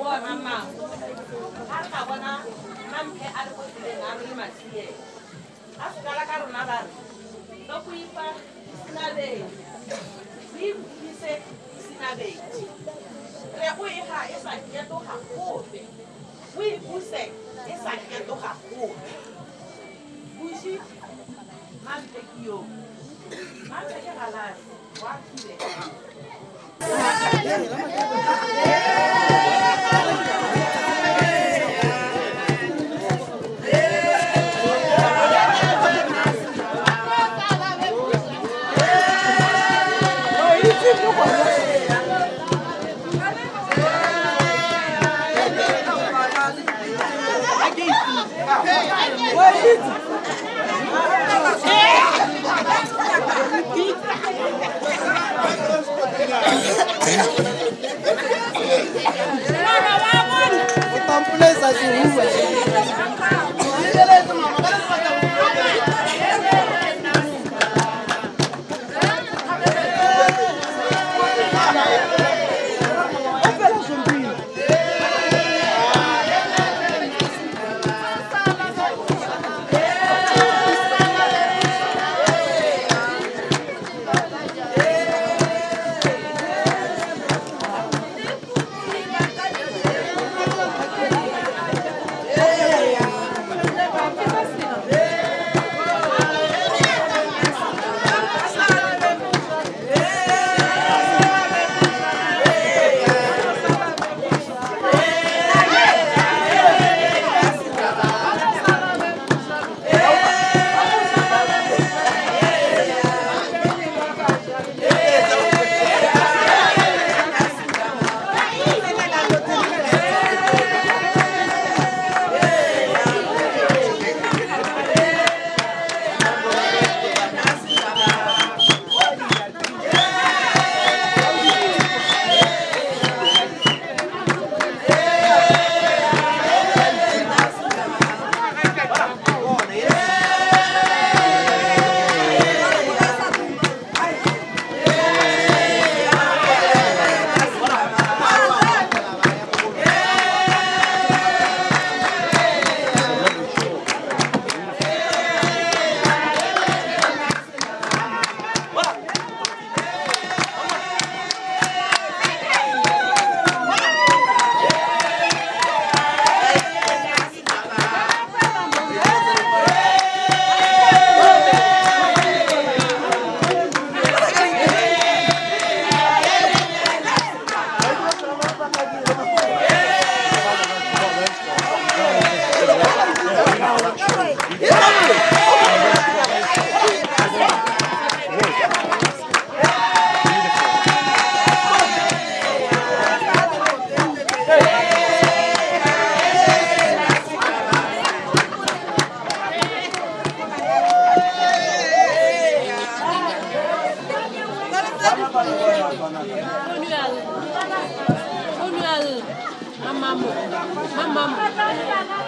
bona mang ha ka bona mamke a le go tleng a re matsie a se kala ka rona ba re ba go ipa sinabe di se sinabe re go e ga e sa keto ga gope o e buse e sa keto ga gope bushi mamke kio mamke ke galase wa kile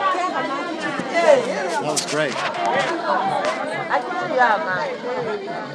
That was great.